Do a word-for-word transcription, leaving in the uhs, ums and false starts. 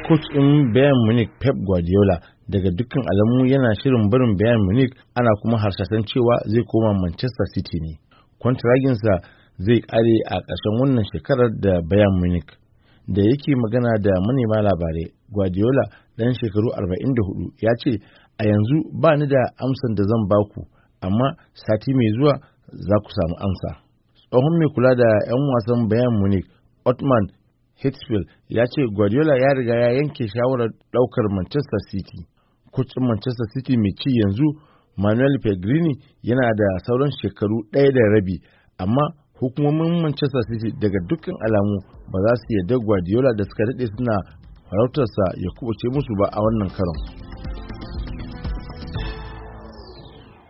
Coach ɗin Bayern Munich Pep Guardiola daga dukkan alamu yana shirin barin Bayern Munich, ana kuma harsashen cewa zai koma Manchester City ne. Kwantaraginsa zai kare a ƙarshen wannan shekarar da Bayern Munich. Da yake magana da manema labarai, Guardiola ɗan shekaru arba'in da hudu ya ce, "A yanzu ba ni da amsan da zan baku, amma sati mai zuwa za ku samu amsa." Tsohon mai kula da 'yan wasan Bayern Munich, Othman Hitzfeld, ya ce Guardiola ya riga ya yanke shawarar ɗaukar Manchester City. Kocin Manchester City mai ci yanzu, Manuel Pellegrini, yana da sauran shekaru ɗaya da rabi, amma hukumomin Manchester City daga dukkan alamu ba za su yarda Guardiola da suka daɗe suna farautarsa ya kubuce musu ba a wannan karon.